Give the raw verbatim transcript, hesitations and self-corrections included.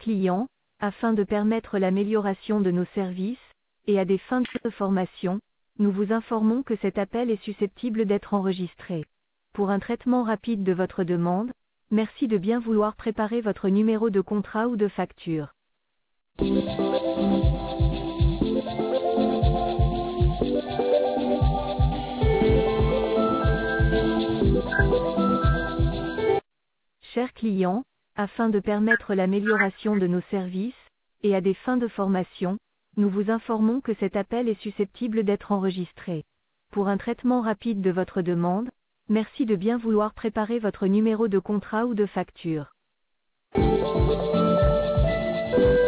clients, afin de permettre l'amélioration de nos services, et à des fins de formation, nous vous informons que cet appel est susceptible d'être enregistré. Pour un traitement rapide de votre demande, merci de bien vouloir préparer votre numéro de contrat ou de facture. Chers clients, afin de permettre l'amélioration de nos services, et à des fins de formation, nous vous informons que cet appel est susceptible d'être enregistré. Pour un traitement rapide de votre demande, merci de bien vouloir préparer votre numéro de contrat ou de facture.